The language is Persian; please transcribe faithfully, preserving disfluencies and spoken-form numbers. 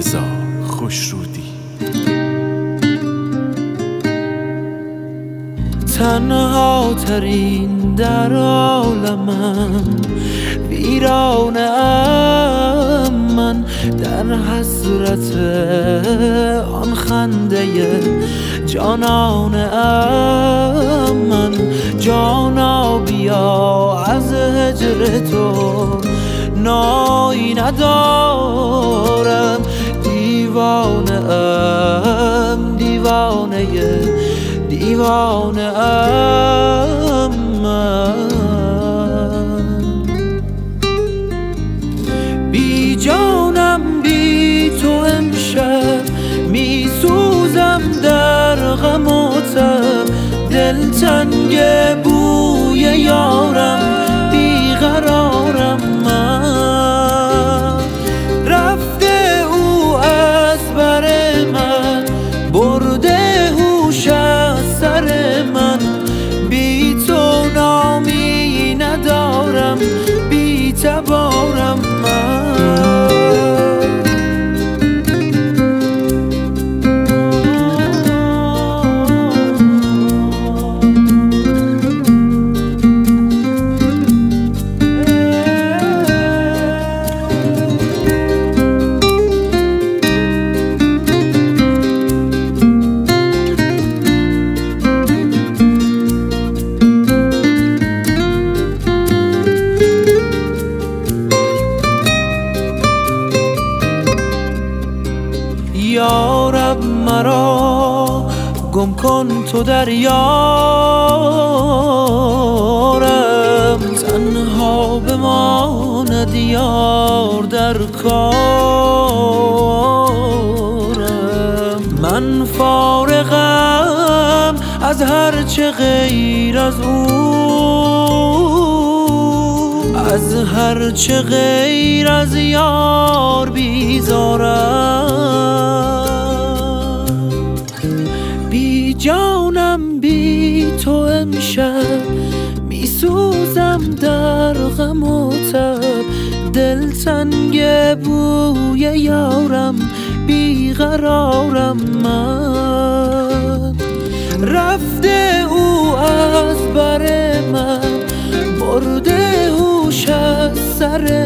رضا خوشرودی. تنها ترین در عالمم، ویرانه ام من در حسرت آن خنده جانانه ام من. جانا بیا از هجر تو نایی ندارم، دیوانه ام دیوانه دیوانه ام من. بی جانم بی تو امشب می سوزم در غم و تب، دلتنگ بوی یارم بیقرارم من. رفته او از بر من، برده هوش از سر من. بی تو نامی ندارم، بی تبارم من. یارب مرا گم کن تو در یارم، تنها بماند یار در کارم. من فارغم از هرچه غیر از او، از هرچه غیر از یار بیزارم. بی جانم بی تو امشب می سوزم در غم و تب، دلتنگ بوی یارم بیقرارم من. رفته او از بر من، برده هوش از سر